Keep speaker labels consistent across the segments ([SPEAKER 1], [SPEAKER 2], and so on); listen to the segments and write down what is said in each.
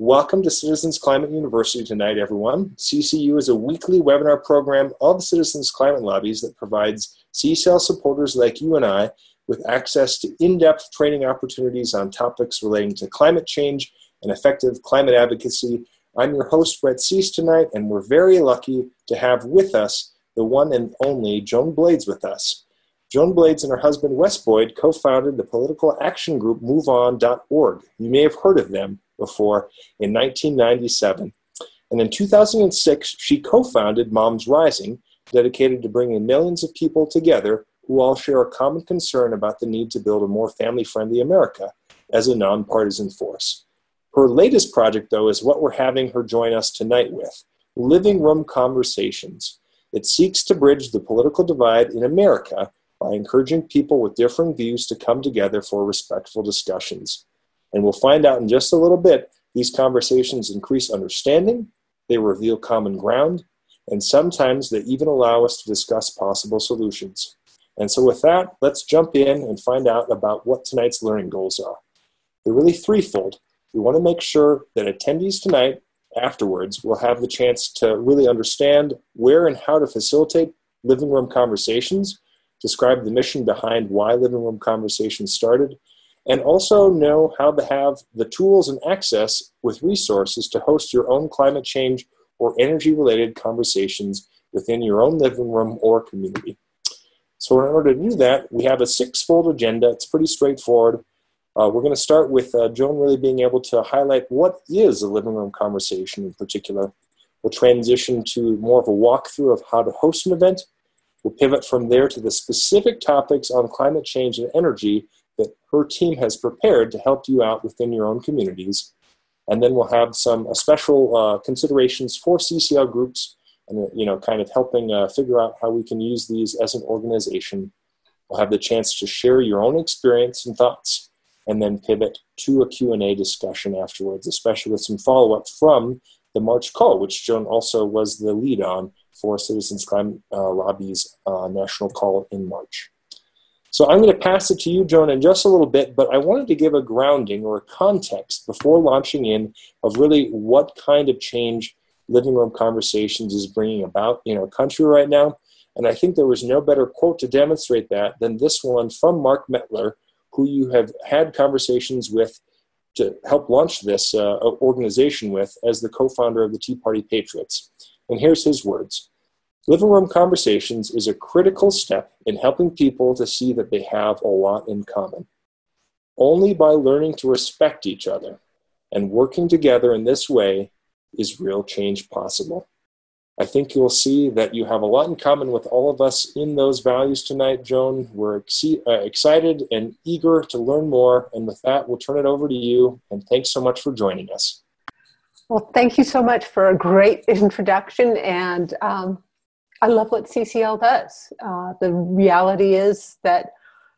[SPEAKER 1] Welcome to Citizens Climate University tonight, everyone. CCU is a weekly webinar program of Citizens Climate Lobbies that provides CCL supporters like you and I with access to in-depth training opportunities on topics relating to climate change and effective climate advocacy. I'm your host, Brett Cease, tonight, and we're very lucky to have with us the one and only Joan Blades with us. Joan Blades and her husband, Wes Boyd, co-founded the political action group MoveOn.org. You may have heard of them before in 1997. And in 2006, she co-founded Moms Rising, dedicated to bringing millions of people together who all share a common concern about the need to build a more family-friendly America as a nonpartisan force. Her latest project, though, is what we're having her join us tonight with, Living Room Conversations. It seeks to bridge the political divide in America by encouraging people with differing views to come together for respectful discussions. And we'll find out in just a little bit, these conversations increase understanding, they reveal common ground, and sometimes they even allow us to discuss possible solutions. And so with that, let's jump in and find out about what tonight's learning goals are. They're really threefold. We want to make sure that attendees tonight, afterwards, will have the chance to really understand where and how to facilitate living room conversations, describe the mission behind why living room conversations started, and also know how to have the tools and access with resources to host your own climate change or energy-related conversations within your own living room or community. So in order to do that, we have a six-fold agenda. It's pretty straightforward. We're going to start with Joan really being able to highlight what is a living room conversation in particular. We'll transition to more of a walkthrough of how to host an event. We'll pivot from there to the specific topics on climate change and energy that her team has prepared to help you out within your own communities. And then we'll have some special considerations for CCL groups and, kind of helping figure out how we can use these as an organization. We'll have the chance to share your own experience and thoughts, and then pivot to a Q&A discussion afterwards, especially with some follow-up from the March call, which Joan also was the lead on for Citizens Climate Lobby's national call in March. So I'm going to pass it to you, Joan, in just a little bit, but I wanted to give a grounding or a context before launching in of really what kind of change Living Room Conversations is bringing about in our country right now. And I think there was no better quote to demonstrate that than this one from Mark Mettler, who you have had conversations with to help launch this organization with as the co-founder of the Tea Party Patriots. And here's his words. Living Room Conversations is a critical step in helping people to see that they have a lot in common. Only by learning to respect each other and working together in this way is real change possible. I think you'll see that you have a lot in common with all of us in those values tonight, Joan. We're excited and eager to learn more. And with that, we'll turn it over to you. And thanks so much for joining us.
[SPEAKER 2] Well, thank you so much for a great introduction. And I love what CCL does. The reality is that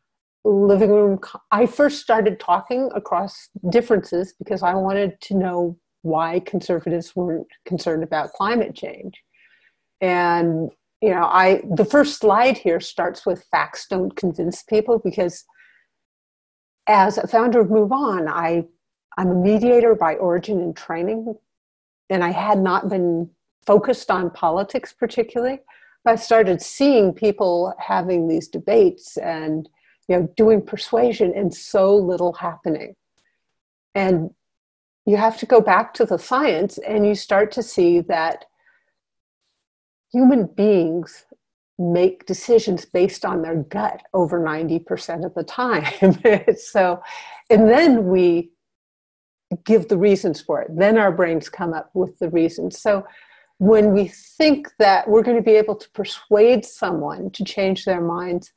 [SPEAKER 2] I first started talking across differences because I wanted to know why conservatives weren't concerned about climate change. And, the first slide here starts with facts don't convince people, because as a founder of Move On, I'm a mediator by origin and training, and I had not been focused on politics particularly. I started seeing people having these debates and, doing persuasion and so little happening. And you have to go back to the science and you start to see that human beings make decisions based on their gut over 90% of the time. And then we give the reasons for it. Then our brains come up with the reasons. So when we think that we're going to be able to persuade someone to change their minds,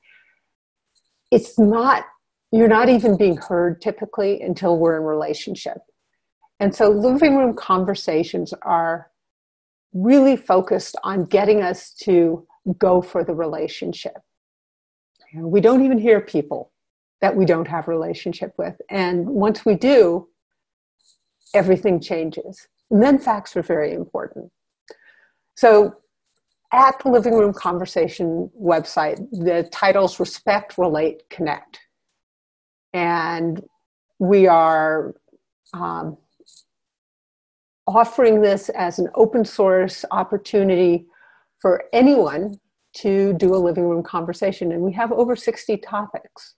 [SPEAKER 2] you're not even being heard typically until we're in relationship. And so living room conversations are really focused on getting us to go for the relationship. We don't even hear people that we don't have a relationship with. And once we do, everything changes. And then facts are very important. So at the Living Room Conversation website, the title's Respect, Relate, Connect. And we are offering this as an open source opportunity for anyone to do a living room conversation. And we have over 60 topics.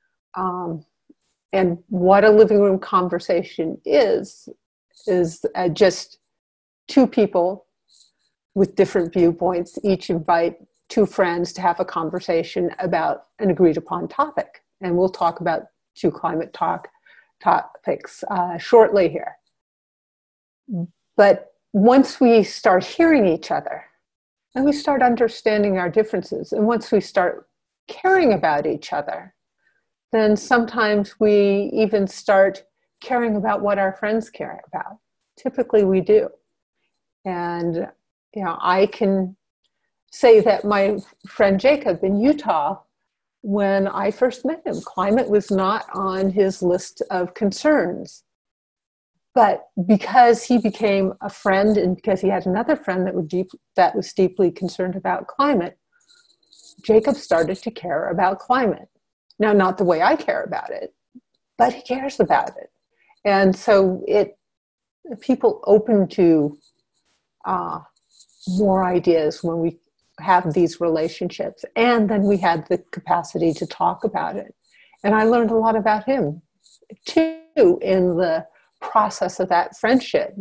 [SPEAKER 2] And what a living room conversation is just two people with different viewpoints, each invite two friends to have a conversation about an agreed upon topic. And we'll talk about two climate talk topics shortly here. But once we start hearing each other and we start understanding our differences, and once we start caring about each other, then sometimes we even start caring about what our friends care about. Typically we do. And I can say that my friend Jacob in Utah, when I first met him, climate was not on his list of concerns. But because he became a friend and because he had another friend that was deeply concerned about climate, Jacob started to care about climate. Now, not the way I care about it, but he cares about it. And so people open to more ideas when we have these relationships. And then we had the capacity to talk about it. And I learned a lot about him, too, in the process of that friendship.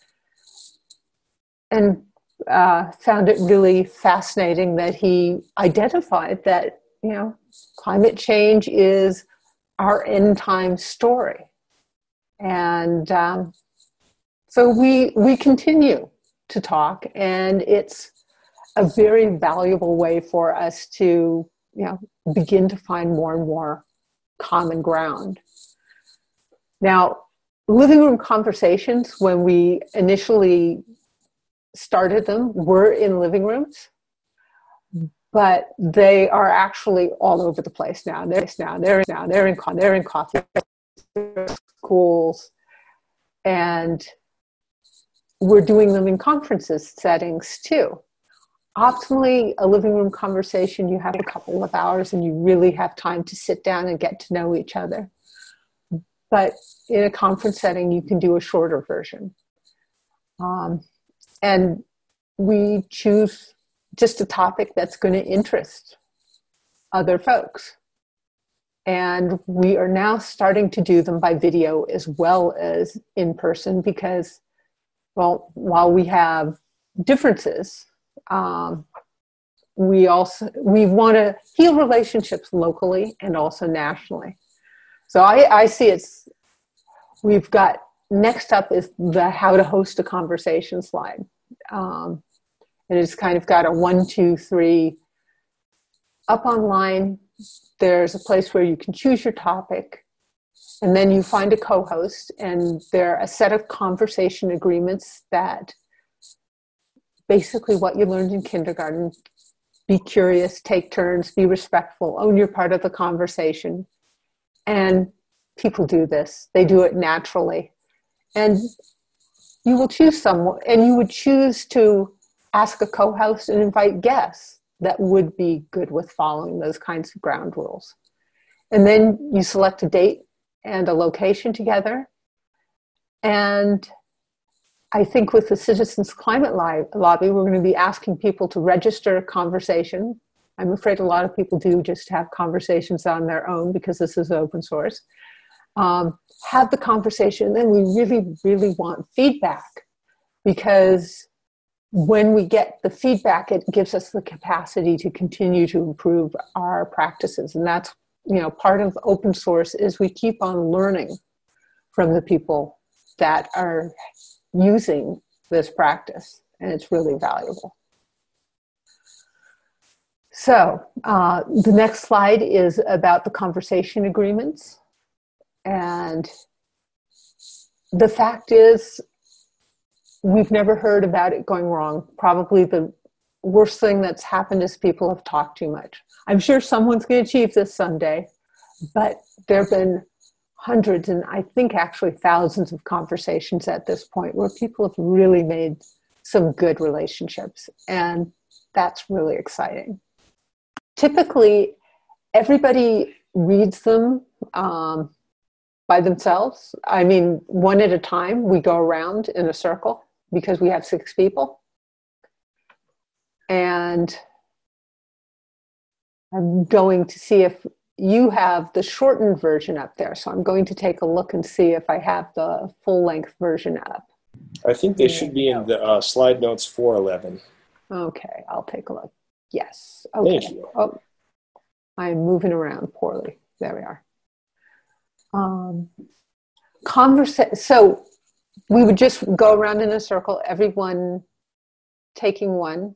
[SPEAKER 2] And found it really fascinating that he identified that, climate change is our end time story. And so we continue to talk, and it's a very valuable way for us to, begin to find more and more common ground. Now, living room conversations, when we initially started them, were in living rooms, but they are actually all over the place now. They're in coffee schools, and we're doing them in conferences settings too. Optimally, a living room conversation, you have a couple of hours and you really have time to sit down and get to know each other. But in a conference setting, you can do a shorter version. And we choose just a topic that's going to interest other folks. And we are now starting to do them by video as well as in person because, well, while we have differences, we want to heal relationships locally and also nationally. So I see we've got, next up is the how to host a conversation slide. And it's kind of got a 1, 2, 3 up online. There's a place where you can choose your topic, and then you find a co-host, and there are a set of conversation agreements that basically what you learned in kindergarten: be curious, take turns, be respectful, own your part of the conversation. And people do this. They do it naturally. And you will choose someone, and you would choose to ask a co-host and invite guests that would be good with following those kinds of ground rules. And then you select a date and a location together. And I think with the Citizens Climate Lobby, we're going to be asking people to register a conversation. I'm afraid a lot of people do just have conversations on their own because this is open source. Have the conversation, and then we really, really want feedback, because when we get the feedback, it gives us the capacity to continue to improve our practices. And that's, part of open source is we keep on learning from the people that are using this practice, and it's really valuable. So the next slide is about the conversation agreements. And the fact is, we've never heard about it going wrong. Probably the worst thing that's happened is people have talked too much. I'm sure someone's going to achieve this someday, but there have been hundreds, and I think actually thousands of conversations at this point where people have really made some good relationships, and that's really exciting. Typically, everybody reads them by themselves. I mean, one at a time, we go around in a circle because we have 6 people. And I'm going to see if you have the shortened version up there. So I'm going to take a look and see if I have the full-length version up.
[SPEAKER 1] I think they should be in the slide notes 411.
[SPEAKER 2] Okay, I'll take a look. Yes. Okay.
[SPEAKER 1] Thank you.
[SPEAKER 2] Oh, I'm moving around poorly. There we are. So we would just go around in a circle, everyone taking one.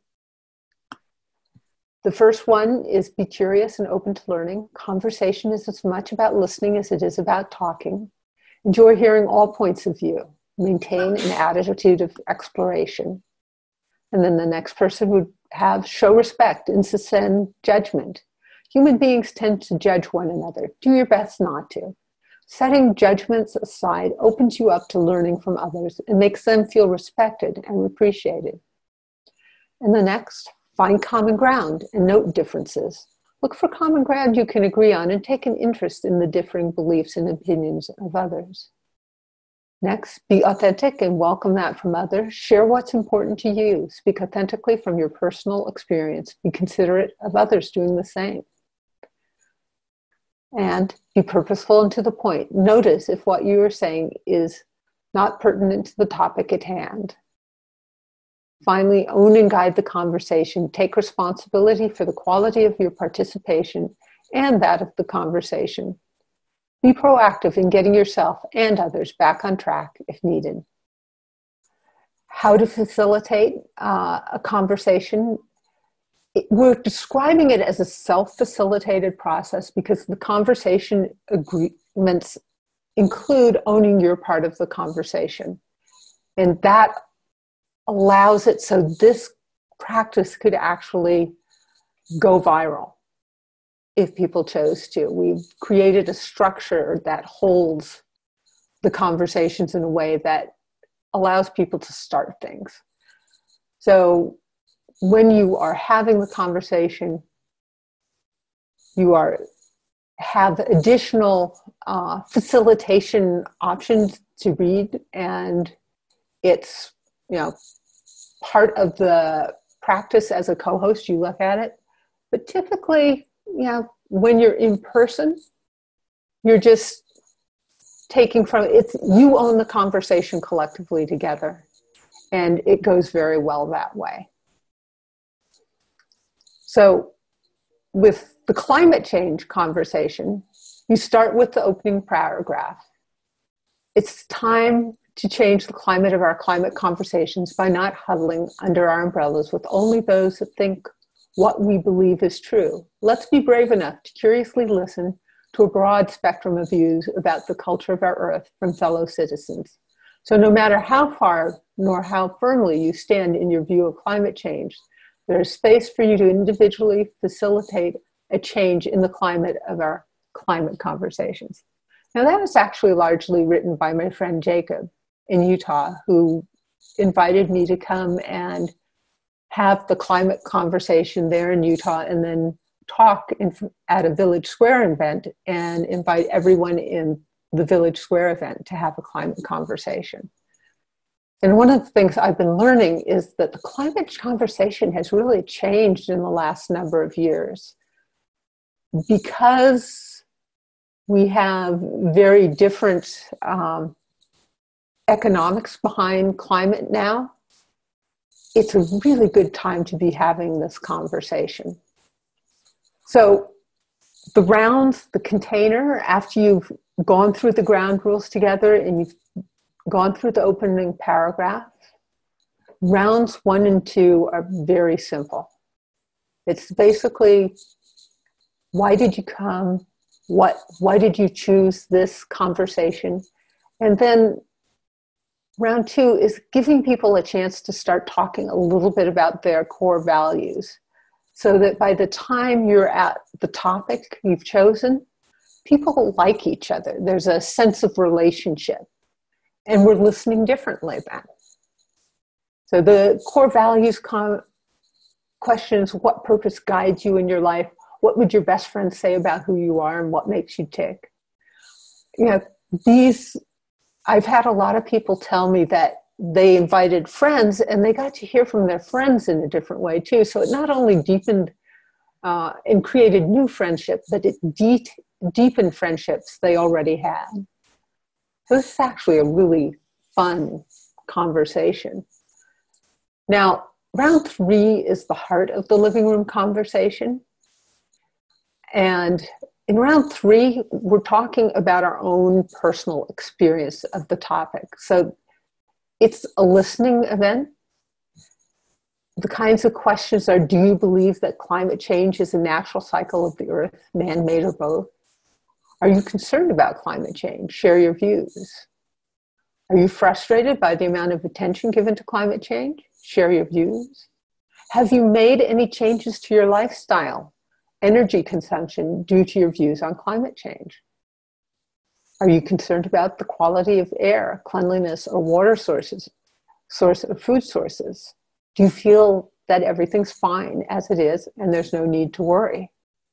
[SPEAKER 2] The first one is be curious and open to learning. Conversation is as much about listening as it is about talking. Enjoy hearing all points of view. Maintain an attitude of exploration. And then the next person would have show respect and suspend judgment. Human beings tend to judge one another. Do your best not to. Setting judgments aside opens you up to learning from others and makes them feel respected and appreciated. And the next, find common ground and note differences. Look for common ground you can agree on and take an interest in the differing beliefs and opinions of others. Next, be authentic and welcome that from others. Share what's important to you. Speak authentically from your personal experience. Be considerate of others doing the same. And be purposeful and to the point. Notice if what you are saying is not pertinent to the topic at hand. Finally, own and guide the conversation. Take responsibility for the quality of your participation and that of the conversation. Be proactive in getting yourself and others back on track if needed. How to facilitate a conversation. We're describing it as a self-facilitated process because the conversation agreements include owning your part of the conversation. And that allows it so this practice could actually go viral if people chose to. We've created a structure that holds the conversations in a way that allows people to start things. So when you are having the conversation, you have additional facilitation options to read, and it's part of the practice as a co-host. You look at it, but typically, when you're in person, you're just taking from it. You own the conversation collectively together, and it goes very well that way. So with the climate change conversation, you start with the opening paragraph. It's time to change the climate of our climate conversations by not huddling under our umbrellas with only those that think what we believe is true. Let's be brave enough to curiously listen to a broad spectrum of views about the culture of our earth from fellow citizens. So no matter how far nor how firmly you stand in your view of climate change, there is space for you to individually facilitate a change in the climate of our climate conversations. Now, that was actually largely written by my friend Jacob in Utah, who invited me to come and have the climate conversation there in Utah and then talk at a Village Square event and invite everyone in the Village Square event to have a climate conversation. And one of the things I've been learning is that the climate conversation has really changed in the last number of years because we have very different economics behind climate now. It's a really good time to be having this conversation. So the rounds, the container, after you've gone through the ground rules together and you've gone through the opening paragraph, rounds 1 and 2 are very simple. It's basically, why did you come? Why did you choose this conversation? And then round 2 is giving people a chance to start talking a little bit about their core values so that by the time you're at the topic you've chosen, people like each other. There's a sense of relationship. And we're listening differently then. So the core values questions, what purpose guides you in your life? What would your best friend say about who you are and what makes you tick? these, I've had a lot of people tell me that they invited friends and they got to hear from their friends in a different way too. So it not only deepened and created new friendships, but it deepened friendships they already had. So this is actually a really fun conversation. Now, round 3 is the heart of the living room conversation. And in round 3, we're talking about our own personal experience of the topic. So it's a listening event. The kinds of questions are, do you believe that climate change is a natural cycle of the earth, man-made or both? Are you concerned about climate change? Share your views. Are you frustrated by the amount of attention given to climate change? Share your views. Have you made any changes to your lifestyle, energy consumption due to your views on climate change? Are you concerned about the quality of air, cleanliness, or water sources, food sources? Do you feel that everything's fine as it is and there's no need to worry?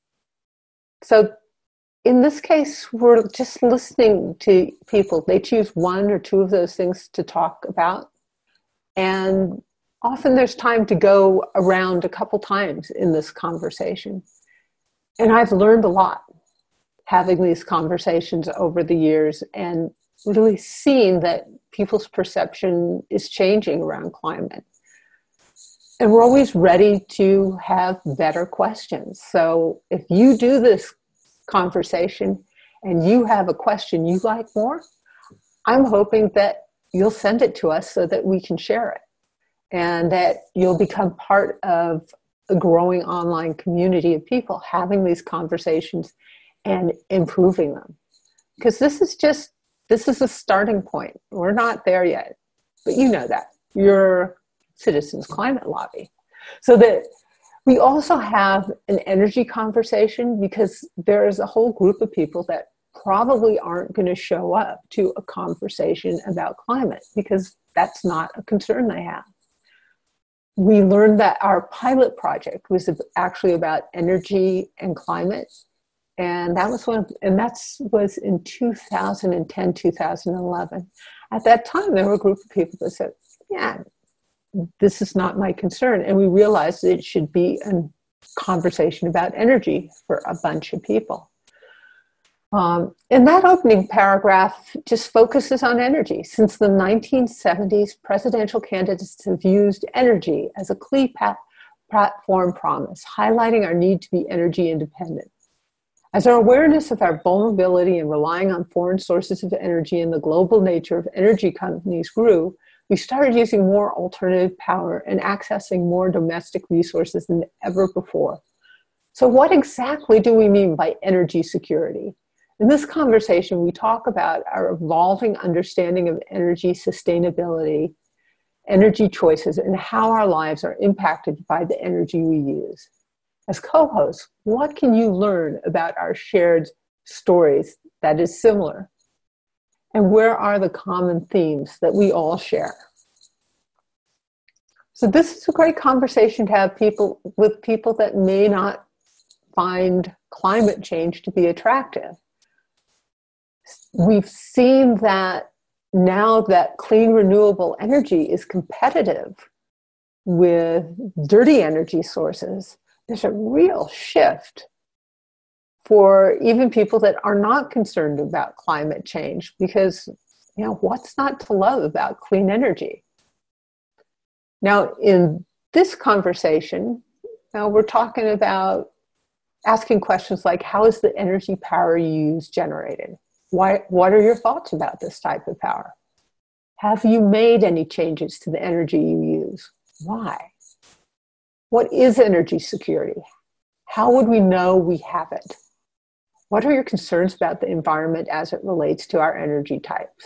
[SPEAKER 2] So in this case, we're just listening to people. They choose 1 or 2 of those things to talk about. And often there's time to go around a couple times in this conversation. And I've learned a lot having these conversations over the years and really seeing that people's perception is changing around climate. And we're always ready to have better questions. So if you do this conversation and you have a question you like more, I'm hoping that you'll send it to us so that we can share it and that you'll become part of a growing online community of people having these conversations and improving them. Because this is a starting point. We're not there yet, but you know that. You're Citizens Climate Lobby. So that we also have an energy conversation because there is a whole group of people that probably aren't going to show up to a conversation about climate because that's not a concern they have. We learned that our pilot project was actually about energy and climate. And that was in 2010, 2011. At that time, there were a group of people that said, yeah, this is not my concern. And we realized that it should be a conversation about energy for a bunch of people. And that opening paragraph just focuses on energy. Since the 1970s, presidential candidates have used energy as a key platform promise, highlighting our need to be energy independent. As our awareness of our vulnerability and relying on foreign sources of energy and the global nature of energy companies grew, we started using more alternative power and accessing more domestic resources than ever before. So what exactly do we mean by energy security? In this conversation, we talk about our evolving understanding of energy sustainability, energy choices, and how our lives are impacted by the energy we use. As co-hosts, what can you learn about our shared stories that is similar? And where are the common themes that we all share? So this is a great conversation to have with people that may not find climate change to be attractive. We've seen that now that clean renewable energy is competitive with dirty energy sources, there's a real shift for even people that are not concerned about climate change because, what's not to love about clean energy? Now, in this conversation, we're talking about asking questions like, how is the energy power you use generated? What are your thoughts about this type of power? Have you made any changes to the energy you use? Why? What is energy security? How would we know we have it? What are your concerns about the environment as it relates to our energy types?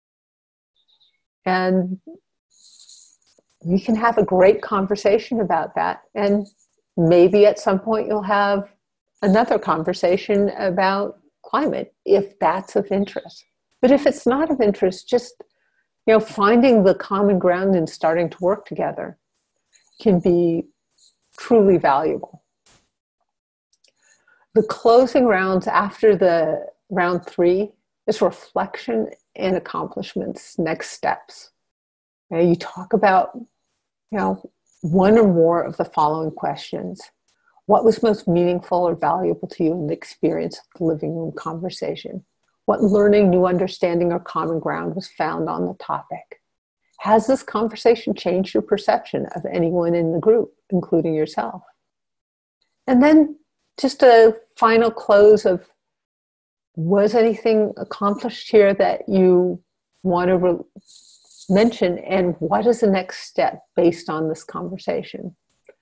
[SPEAKER 2] And you can have a great conversation about that. And maybe at some point you'll have another conversation about climate if that's of interest. But if it's not of interest, just finding the common ground and starting to work together can be truly valuable. The closing rounds after the round 3, It's reflection and accomplishments, next steps. You talk about, one or more of the following questions. What was most meaningful or valuable to you in the experience of the living room conversation? What learning, new understanding, or common ground was found on the topic? Has this conversation changed your perception of anyone in the group, including yourself? And then just a final close of, was anything accomplished here that you want to mention, and what is the next step based on this conversation?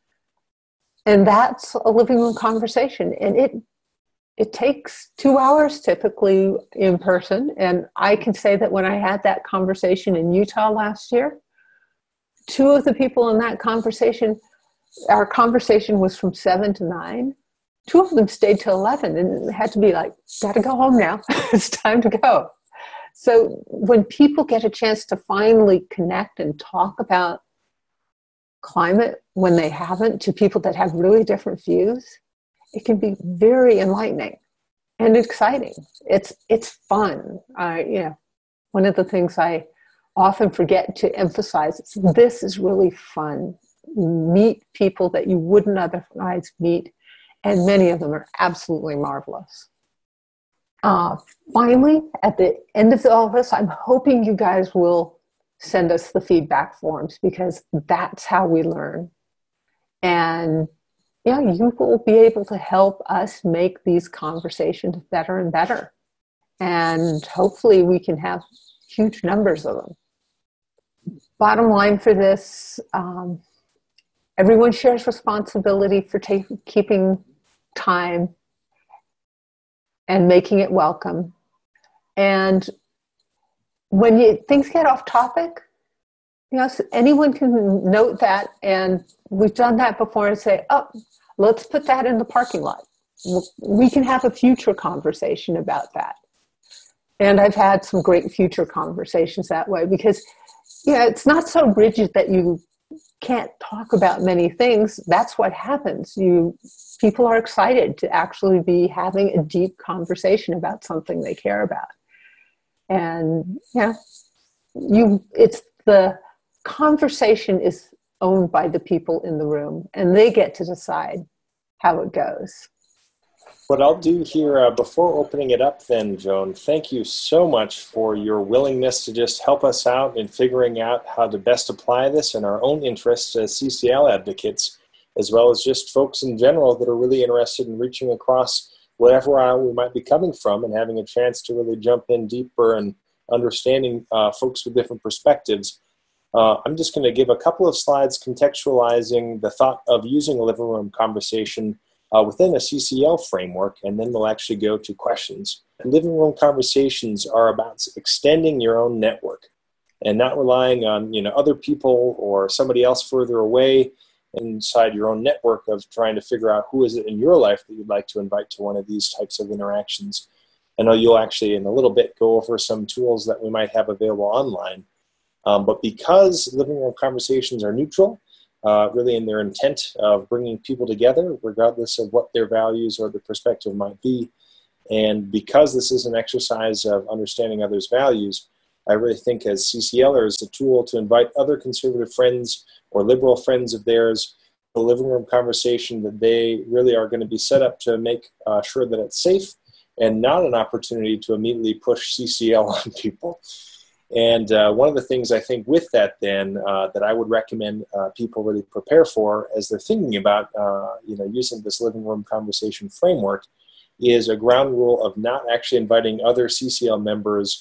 [SPEAKER 2] And that's a living room conversation, and it takes 2 hours typically in person. And I can say that when I had that conversation in Utah last year, 2 of the people in that conversation, our conversation was from 7 to 9. 2 of them stayed till 11, and it had to be like, gotta go home now. It's time to go. So when people get a chance to finally connect and talk about climate when they haven't, to people that have really different views, it can be very enlightening and exciting. It's fun. One of the things I often forget to emphasize is this is really fun. You meet people that you wouldn't otherwise meet, and many of them are absolutely marvelous. Finally, at the end of all this, I'm hoping you guys will send us the feedback forms, because that's how we learn. And you will be able to help us make these conversations better and better. And hopefully we can have huge numbers of them. Bottom line for this, everyone shares responsibility for keeping time and making it welcome. And when things get off topic, anyone can note that, and we've done that before, and say, oh, let's put that in the parking lot. We can have a future conversation about that. And I've had some great future conversations that way, because it's not so rigid that you can't talk about many things. That's what happens. People are excited to actually be having a deep conversation about something they care about. And it's the conversation is owned by the people in the room, and they get to decide how it goes.
[SPEAKER 1] What I'll do here before opening it up then, Joan, thank you so much for your willingness to just help us out in figuring out how to best apply this in our own interests as CCL advocates, as well as just folks in general that are really interested in reaching across whatever we might be coming from and having a chance to really jump in deeper and understanding folks with different perspectives. I'm just going to give a couple of slides contextualizing the thought of using a living room conversation within a CCL framework, and then we'll actually go to questions. Living room conversations are about extending your own network and not relying on other people or somebody else further away inside your own network of trying to figure out who is it in your life that you'd like to invite to one of these types of interactions. I know you'll actually in a little bit go over some tools that we might have available online. But because living room conversations are neutral, really in their intent of bringing people together, regardless of what their values or their perspective might be, and because this is an exercise of understanding others' values, I really think as CCLers, a tool to invite other conservative friends or liberal friends of theirs, a living room conversation that they really are going to be set up to make sure that it's safe and not an opportunity to immediately push CCL on people. And one of the things I think with that then that I would recommend people really prepare for as they're thinking about using this living room conversation framework is a ground rule of not actually inviting other CCL members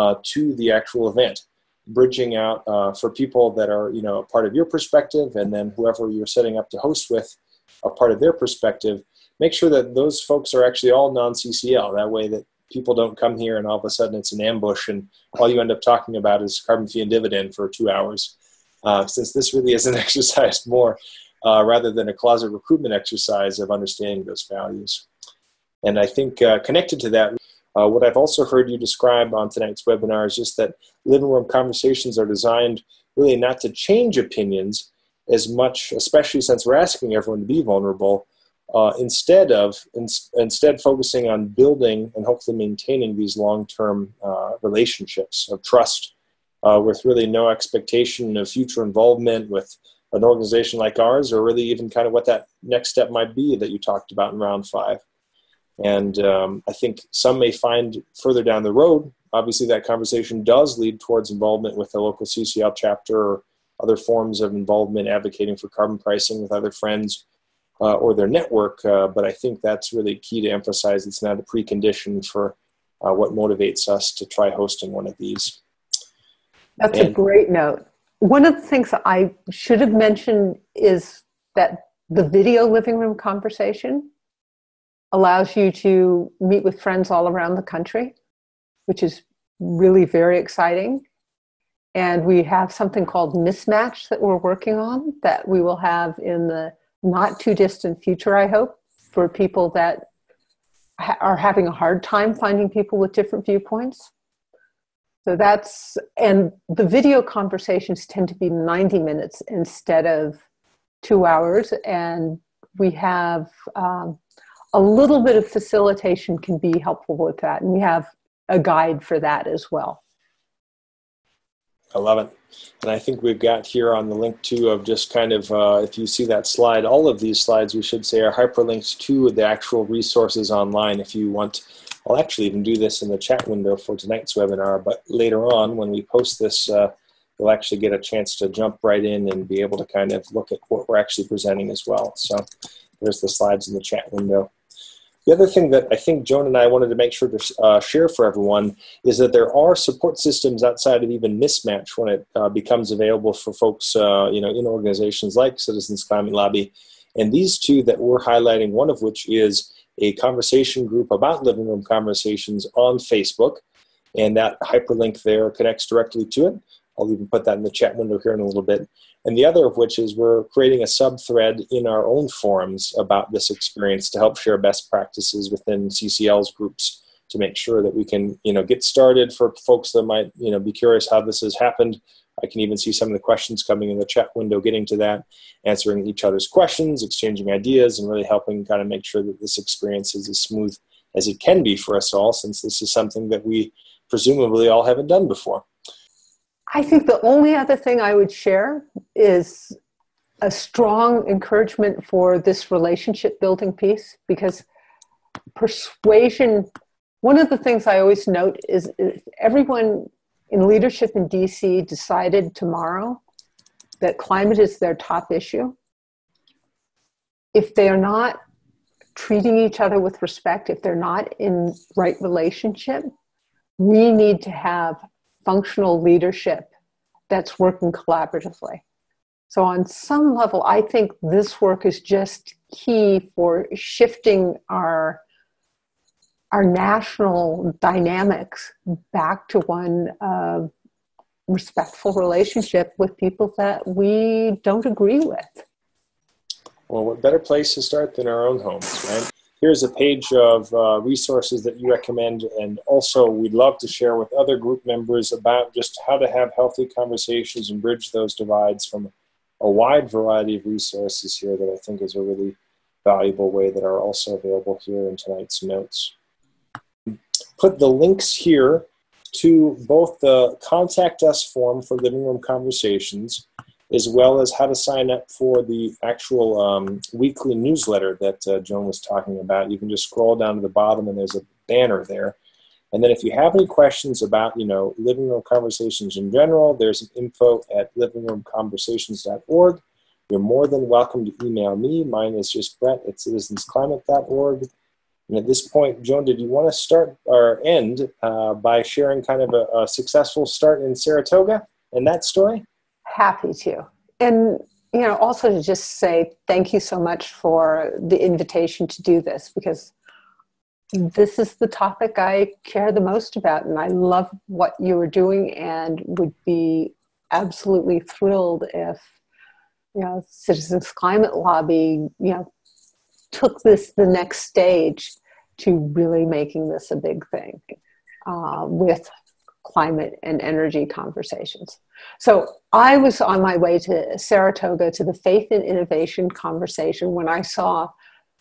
[SPEAKER 1] to the actual event, bridging out for people that are a part of your perspective, and then whoever you're setting up to host with a part of their perspective. Make sure that those folks are actually all non-CCL. That way that people don't come here and all of a sudden it's an ambush and all you end up talking about is carbon fee and dividend for 2 hours. Since this really is an exercise more rather than a closet recruitment exercise of understanding those values. And I think connected to that, what I've also heard you describe on tonight's webinar is just that living room conversations are designed really not to change opinions as much, especially since we're asking everyone to be vulnerable, instead focusing on building and hopefully maintaining these long-term relationships of trust with really no expectation of future involvement with an organization like ours, or really even kind of what that next step might be that you talked about in round 5. And I think some may find further down the road, obviously that conversation does lead towards involvement with the local CCL chapter or other forms of involvement advocating for carbon pricing with other friends or their network. But I think that's really key to emphasize. It's not a precondition for what motivates us to try hosting one of these.
[SPEAKER 2] That's a great note. One of the things that I should have mentioned is that the video living room conversation allows you to meet with friends all around the country, which is really very exciting. And we have something called Mismatch that we're working on that we will have in the not too distant future, I hope, for people that are having a hard time finding people with different viewpoints. So and the video conversations tend to be 90 minutes instead of 2 hours. And we have a little bit of facilitation can be helpful with that. And we have a guide for that as well.
[SPEAKER 1] I love it. And I think we've got here on the link too of just kind of, if you see that slide, all of these slides we should say are hyperlinks to the actual resources online if you want. I'll actually even do this in the chat window for tonight's webinar, but later on when we post this, you'll actually get a chance to jump right in and be able to kind of look at what we're actually presenting as well. So there's the slides in the chat window. The other thing that I think Joan and I wanted to make sure to share for everyone is that there are support systems outside of even Mismatch when it becomes available for folks in organizations like Citizens Climate Lobby. And these two that we're highlighting, one of which is a conversation group about living room conversations on Facebook. And that hyperlink there connects directly to it. I'll even put that in the chat window here in a little bit. And the other of which is we're creating a sub-thread in our own forums about this experience to help share best practices within CCL's groups to make sure that we can, get started for folks that might, be curious how this has happened. I can even see some of the questions coming in the chat window, getting to that, answering each other's questions, exchanging ideas, and really helping kind of make sure that this experience is as smooth as it can be for us all, since this is something that we presumably all haven't done before.
[SPEAKER 2] I think the only other thing I would share is a strong encouragement for this relationship building piece, because persuasion, one of the things I always note is if everyone in leadership in DC decided tomorrow that climate is their top issue, if they are not treating each other with respect, if they're not in right relationship, we need to have functional leadership that's working collaboratively. So on some level, I think this work is just key for shifting our national dynamics back to one of respectful relationship with people that we don't agree with.
[SPEAKER 1] Well, what better place to start than our own homes, right? Here's a page of resources that you recommend, and also we'd love to share with other group members about just how to have healthy conversations and bridge those divides from a wide variety of resources here that I think is a really valuable way that are also available here in tonight's notes. Put the links here to both the Contact Us form for Living Room Conversations, as well as how to sign up for the actual weekly newsletter that Joan was talking about. You can just scroll down to the bottom and there's a banner there. And then if you have any questions about, living room conversations in general, there's an info at livingroomconversations.org. You're more than welcome to email me. Mine is just brett@citizensclimate.org. And at this point, Joan, did you want to start or end by sharing kind of a successful start in Saratoga and that story?
[SPEAKER 2] Happy to. And, also to just say thank you so much for the invitation to do this, because this is the topic I care the most about, and I love what you are doing and would be absolutely thrilled if, Citizens Climate Lobby, took this the next stage to really making this a big thing with climate and energy conversations. So I was on my way to Saratoga to the Faith and Innovation conversation when I saw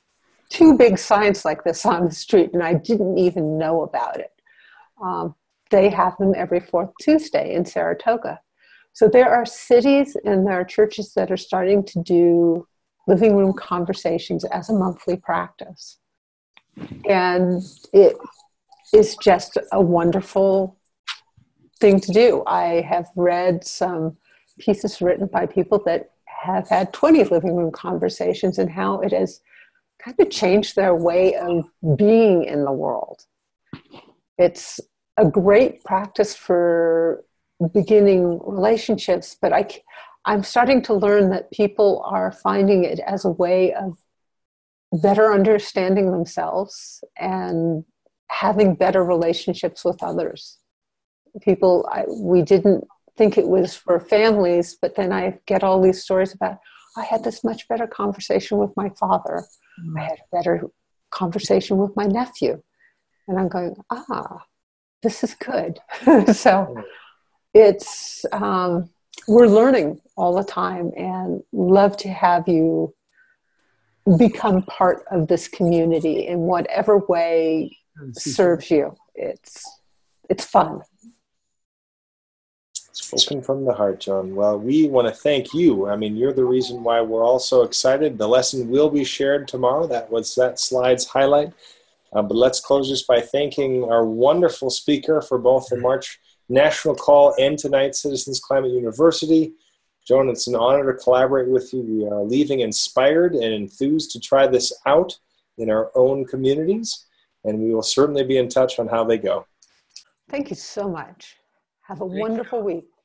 [SPEAKER 2] two big signs like this on the street, and I didn't even know about it. They have them every fourth Tuesday in Saratoga. So there are cities and there are churches that are starting to do living room conversations as a monthly practice. And it is just a wonderful thing to do. I have read some pieces written by people that have had 20 living room conversations and how it has kind of changed their way of being in the world. It's a great practice for beginning relationships, but I'm starting to learn that people are finding it as a way of better understanding themselves and having better relationships with others. We didn't think it was for families, but then I get all these stories about, I had this much better conversation with my father. I had a better conversation with my nephew. And I'm going, this is good. So it's, we're learning all the time, and love to have you become part of this community in whatever way serves you. It's fun.
[SPEAKER 1] Spoken from the heart, Joan. Well, we want to thank you. I mean, you're the reason why we're all so excited. The lesson will be shared tomorrow. That was that slide's highlight. But let's close just by thanking our wonderful speaker for both the March National Call and tonight's Citizens Climate University. Joan, it's an honor to collaborate with you. We are leaving inspired and enthused to try this out in our own communities, and we will certainly be in touch on how they go.
[SPEAKER 2] Thank you so much. Have a wonderful week.